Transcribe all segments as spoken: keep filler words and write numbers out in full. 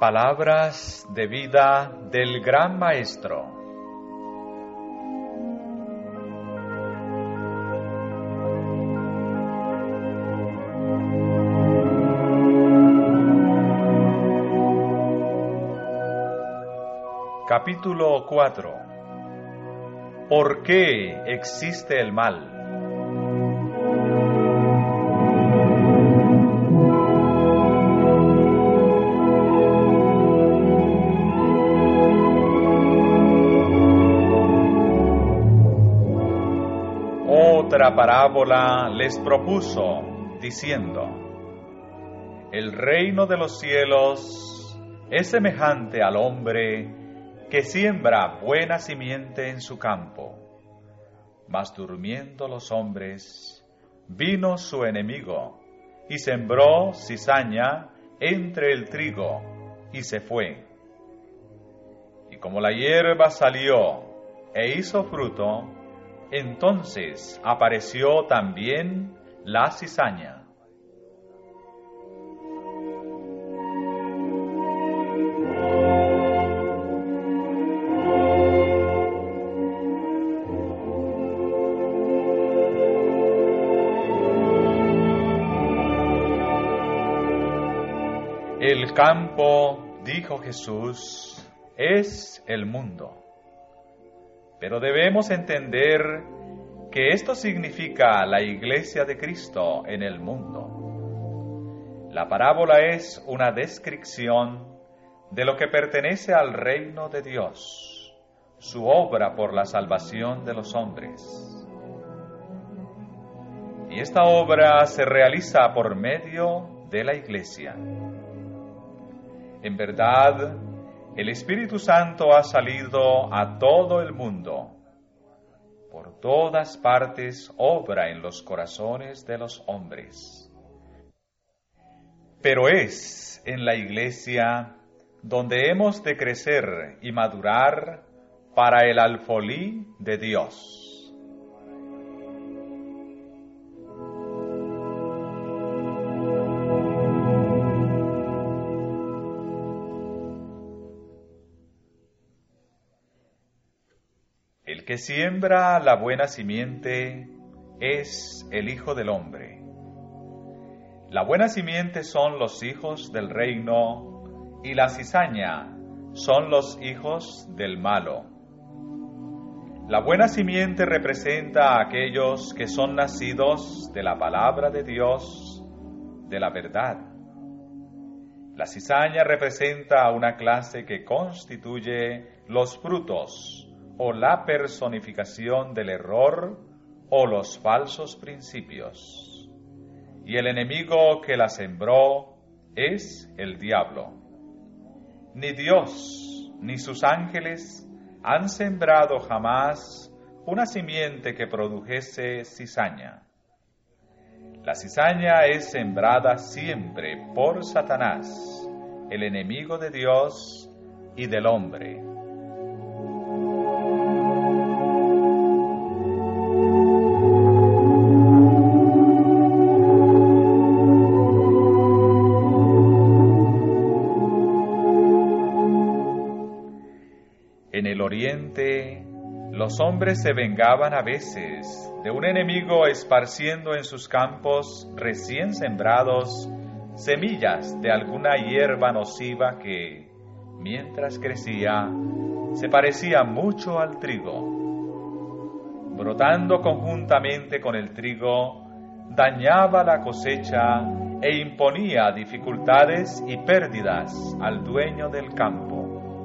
Palabras de vida del Gran Maestro. Capítulo cuatro. ¿Por qué existe el mal? Otra parábola les propuso, diciendo: El reino de los cielos es semejante al hombre que siembra buena simiente en su campo. Mas durmiendo los hombres, vino su enemigo, y sembró cizaña entre el trigo, y se fue. Y como la hierba salió e hizo fruto, entonces apareció también la cizaña. El campo, dijo Jesús, es el mundo. Pero debemos entender que esto significa la Iglesia de Cristo en el mundo. La parábola es una descripción de lo que pertenece al reino de Dios, su obra por la salvación de los hombres. Y esta obra se realiza por medio de la Iglesia. En verdad, el Espíritu Santo ha salido a todo el mundo. Por todas partes obra en los corazones de los hombres. Pero es en la Iglesia donde hemos de crecer y madurar para el alfolí de Dios. El que siembra la buena simiente es el Hijo del Hombre. La buena simiente son los hijos del reino y la cizaña son los hijos del malo. La buena simiente representa a aquellos que son nacidos de la palabra de Dios, de la verdad. La cizaña representa a una clase que constituye los frutos o la personificación del error o los falsos principios. Y el enemigo que la sembró es el diablo. Ni Dios ni sus ángeles han sembrado jamás una simiente que produjese cizaña. La cizaña es sembrada siempre por Satanás, el enemigo de Dios y del hombre. En el oriente, los hombres se vengaban a veces de un enemigo esparciendo en sus campos recién sembrados semillas de alguna hierba nociva que, mientras crecía, se parecía mucho al trigo. Brotando conjuntamente con el trigo, dañaba la cosecha e imponía dificultades y pérdidas al dueño del campo.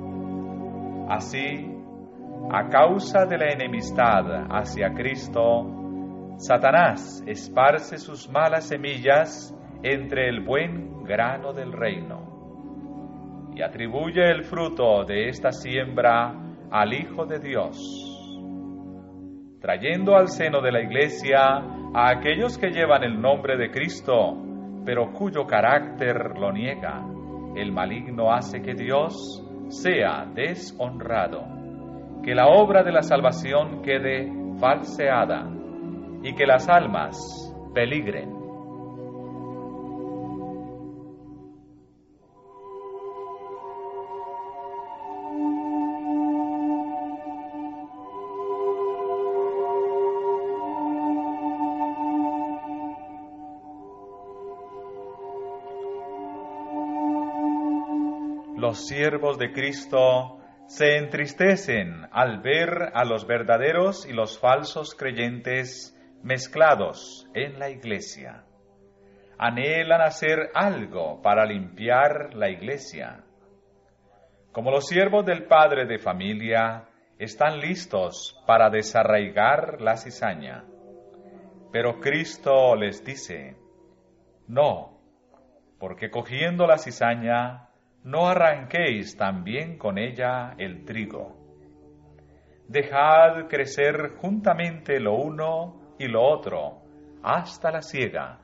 Así, a causa de la enemistad hacia Cristo, Satanás esparce sus malas semillas entre el buen grano del reino y atribuye el fruto de esta siembra al Hijo de Dios, trayendo al seno de la Iglesia a aquellos que llevan el nombre de Cristo, pero cuyo carácter lo niega. El maligno hace que Dios sea deshonrado, que la obra de la salvación quede falseada y que las almas peligren. los siervos de Cristo se entristecen al ver a los verdaderos y los falsos creyentes mezclados en la iglesia. Anhelan hacer algo para limpiar la iglesia. Como los siervos del padre de familia, están listos para desarraigar la cizaña. Pero Cristo les dice, no, porque cogiendo la cizaña, no arranquéis también con ella el trigo. Dejad crecer juntamente lo uno y lo otro, hasta la siega.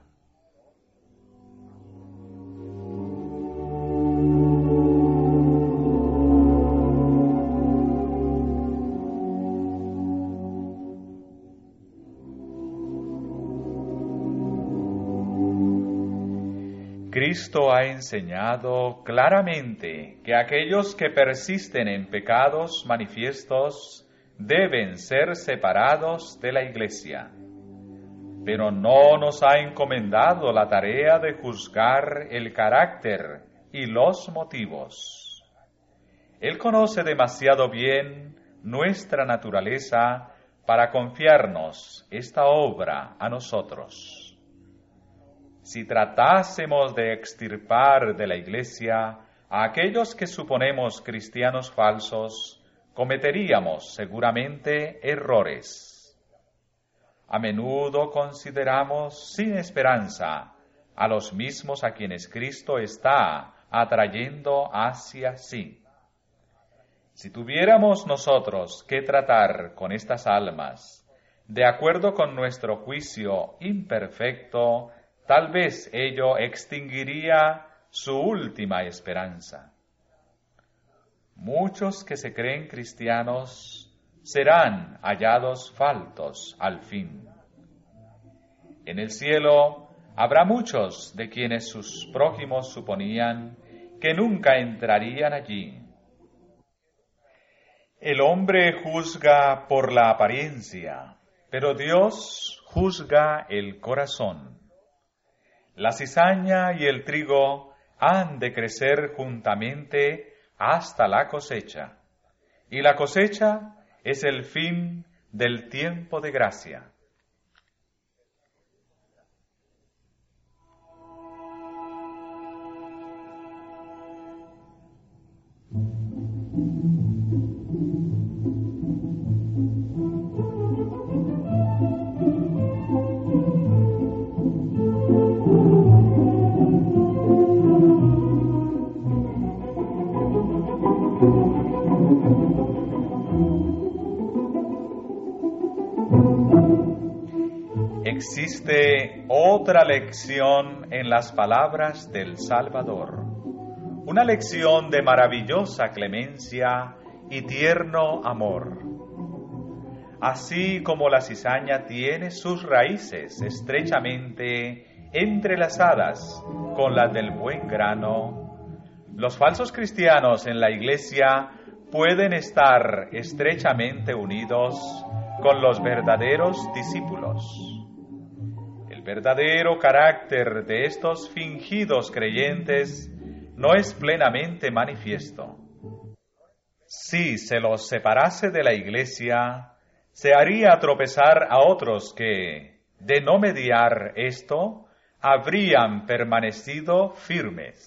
Cristo ha enseñado claramente que aquellos que persisten en pecados manifiestos deben ser separados de la Iglesia, pero no nos ha encomendado la tarea de juzgar el carácter y los motivos. Él conoce demasiado bien nuestra naturaleza para confiarnos esta obra a nosotros. Si tratásemos de extirpar de la Iglesia a aquellos que suponemos cristianos falsos, cometeríamos seguramente errores. A menudo consideramos sin esperanza a los mismos a quienes Cristo está atrayendo hacia sí. Si tuviéramos nosotros que tratar con estas almas de acuerdo con nuestro juicio imperfecto, tal vez ello extinguiría su última esperanza. Muchos que se creen cristianos serán hallados faltos al fin. En el cielo habrá muchos de quienes sus prójimos suponían que nunca entrarían allí. El hombre juzga por la apariencia, pero Dios juzga el corazón. La cizaña y el trigo han de crecer juntamente hasta la cosecha, y la cosecha es el fin del tiempo de gracia. Existe otra lección en las palabras del Salvador, una lección de maravillosa clemencia y tierno amor. Así como la cizaña tiene sus raíces estrechamente entrelazadas con las del buen grano, los falsos cristianos en la Iglesia pueden estar estrechamente unidos con los verdaderos discípulos. El verdadero carácter de estos fingidos creyentes no es plenamente manifiesto. Si se los separase de la Iglesia, se haría tropezar a otros que, de no mediar esto, habrían permanecido firmes.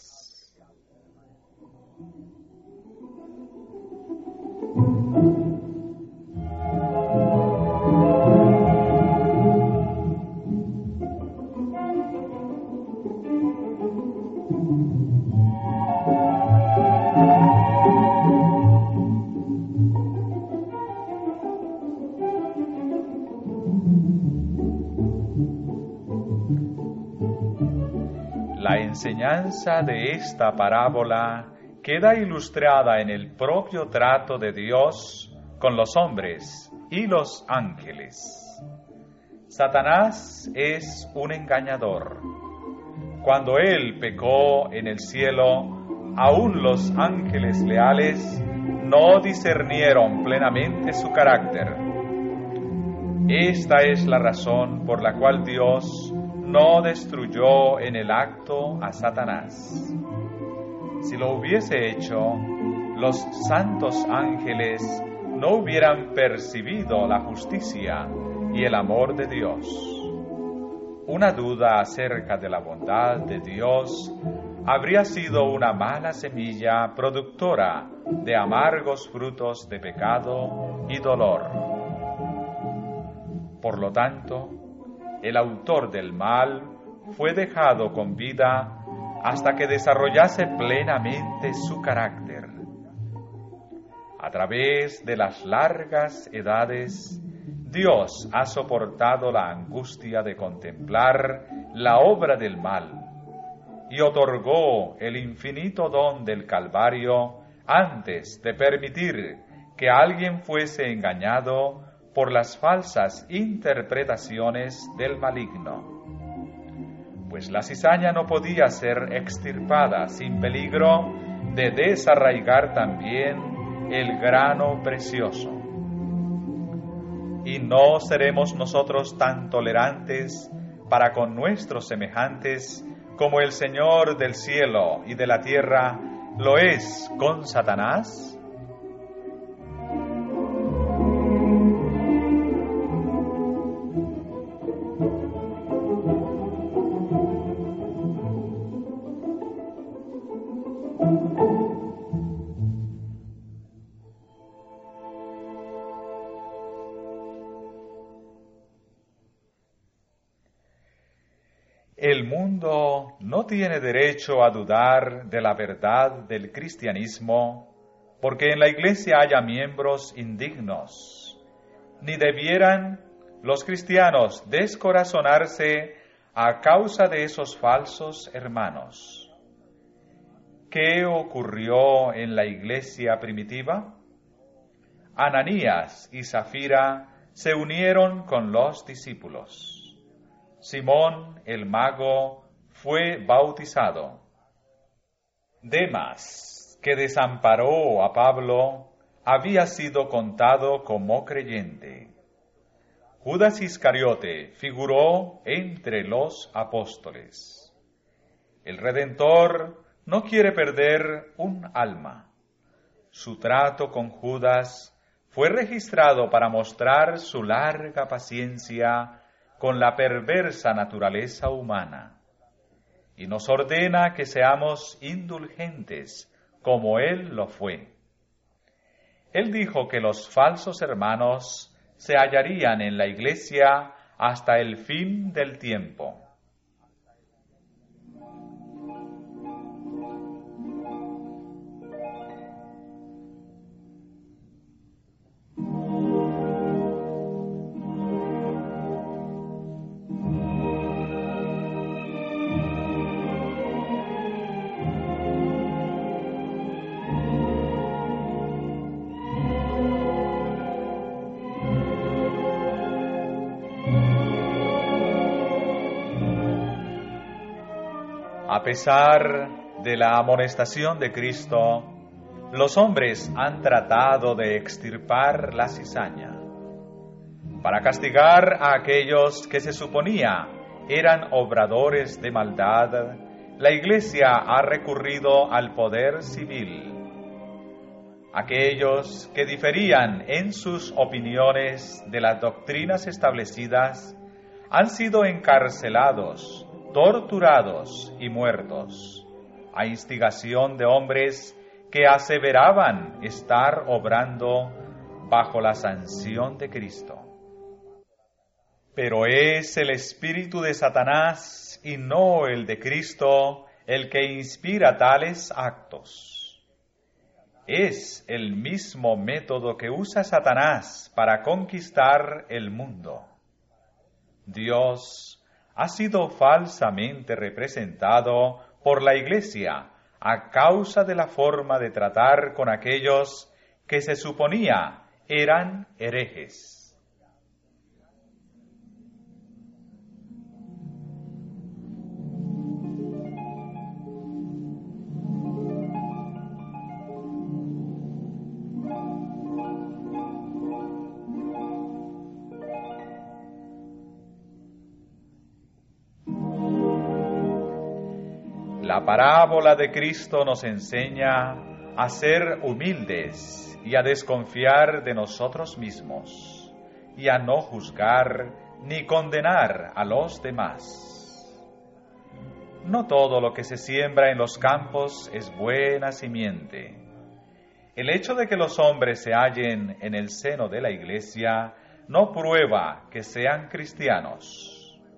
La enseñanza de esta parábola queda ilustrada en el propio trato de Dios con los hombres y los ángeles. Satanás es un engañador. Cuando él pecó en el cielo, aún los ángeles leales no discernieron plenamente su carácter. Esta es la razón por la cual Dios no destruyó en el acto a Satanás. Si lo hubiese hecho, los santos ángeles no hubieran percibido la justicia y el amor de Dios. Una duda acerca de la bondad de Dios habría sido una mala semilla productora de amargos frutos de pecado y dolor. Por lo tanto, el autor del mal fue dejado con vida hasta que desarrollase plenamente su carácter. A través de las largas edades, Dios ha soportado la angustia de contemplar la obra del mal y otorgó el infinito don del Calvario antes de permitir que alguien fuese engañado por las falsas interpretaciones del maligno. Pues la cizaña no podía ser extirpada sin peligro de desarraigar también el grano precioso. Y no seremos nosotros tan tolerantes para con nuestros semejantes como el Señor del cielo y de la tierra lo es con Satanás. El mundo no tiene derecho a dudar de la verdad del cristianismo, porque en la Iglesia haya miembros indignos, ni debieran los cristianos descorazonarse a causa de esos falsos hermanos. ¿Qué ocurrió en la Iglesia primitiva? Ananías y Zafira se unieron con los discípulos. Simón el mago fue bautizado. Demas, que desamparó a Pablo, había sido contado como creyente. Judas Iscariote figuró entre los apóstoles. El Redentor no quiere perder un alma. Su trato con Judas fue registrado para mostrar su larga paciencia con la perversa naturaleza humana, y nos ordena que seamos indulgentes como Él lo fue. Él dijo que los falsos hermanos se hallarían en la Iglesia hasta el fin del tiempo. A pesar de la amonestación de Cristo, los hombres han tratado de extirpar la cizaña. Para castigar a aquellos que se suponía eran obradores de maldad, la Iglesia ha recurrido al poder civil. Aquellos que diferían en sus opiniones de las doctrinas establecidas han sido encarcelados, torturados y muertos, a instigación de hombres que aseveraban estar obrando bajo la sanción de Cristo. Pero es el espíritu de Satanás y no el de Cristo el que inspira tales actos. Es el mismo método que usa Satanás para conquistar el mundo. Dios ha sido falsamente representado por la Iglesia a causa de la forma de tratar con aquellos que se suponía eran herejes. La parábola de Cristo nos enseña a ser humildes y a desconfiar de nosotros mismos y a no juzgar ni condenar a los demás. No todo lo que se siembra en los campos es buena simiente. El hecho de que los hombres se hallen en el seno de la Iglesia no prueba que sean cristianos.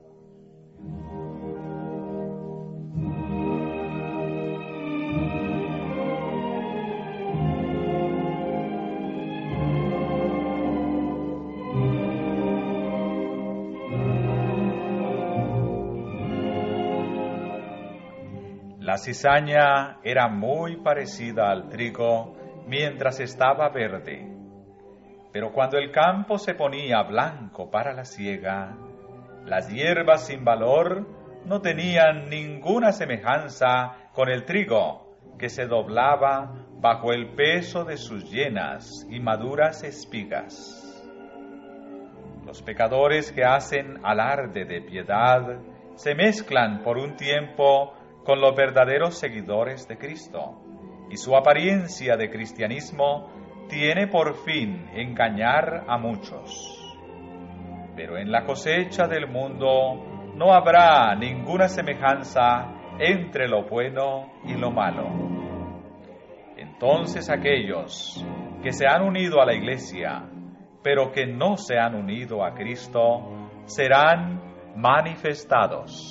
La cizaña era muy parecida al trigo mientras estaba verde, pero cuando el campo se ponía blanco para la siega, las hierbas sin valor no tenían ninguna semejanza con el trigo, que se doblaba bajo el peso de sus llenas y maduras espigas. Los pecadores que hacen alarde de piedad se mezclan por un tiempo con los verdaderos seguidores de Cristo, y su apariencia de cristianismo tiene por fin engañar a muchos. Pero en la cosecha del mundo no habrá ninguna semejanza entre lo bueno y lo malo. Entonces aquellos que se han unido a la Iglesia, pero que no se han unido a Cristo, serán manifestados.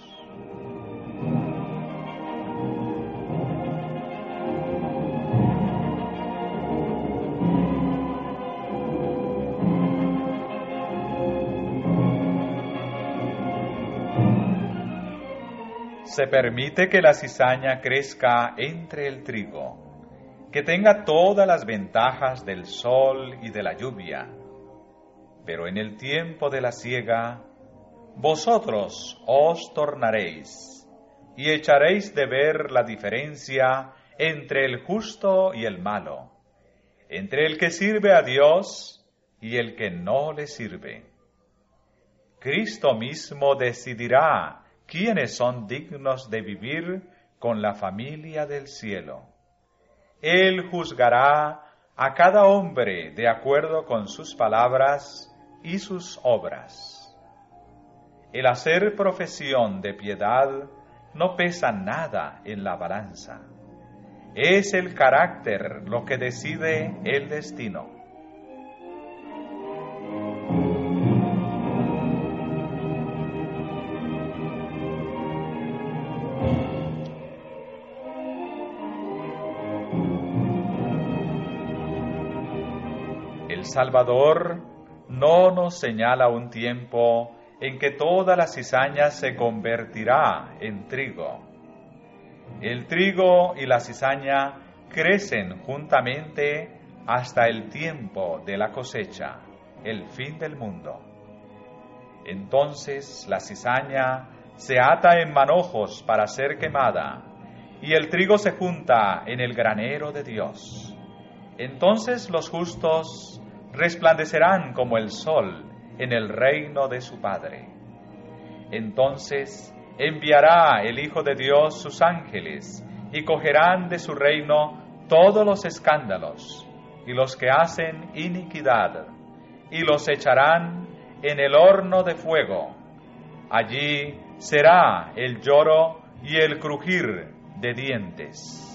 Se permite que la cizaña crezca entre el trigo, que tenga todas las ventajas del sol y de la lluvia. Pero en el tiempo de la siega, vosotros os tornaréis y echaréis de ver la diferencia entre el justo y el malo, entre el que sirve a Dios y el que no le sirve. Cristo mismo decidirá quiénes son dignos de vivir con la familia del cielo. Él juzgará a cada hombre de acuerdo con sus palabras y sus obras. El hacer profesión de piedad no pesa nada en la balanza. Es el carácter lo que decide el destino. El Salvador no nos señala un tiempo en que toda la cizaña se convertirá en trigo. El trigo y la cizaña crecen juntamente hasta el tiempo de la cosecha, el fin del mundo. Entonces la cizaña se ata en manojos para ser quemada, y el trigo se junta en el granero de Dios. Entonces los justos resplandecerán como el sol en el reino de su Padre. Entonces enviará el Hijo de Dios sus ángeles, y cogerán de su reino todos los escándalos y los que hacen iniquidad, y los echarán en el horno de fuego. Allí será el lloro y el crujir de dientes.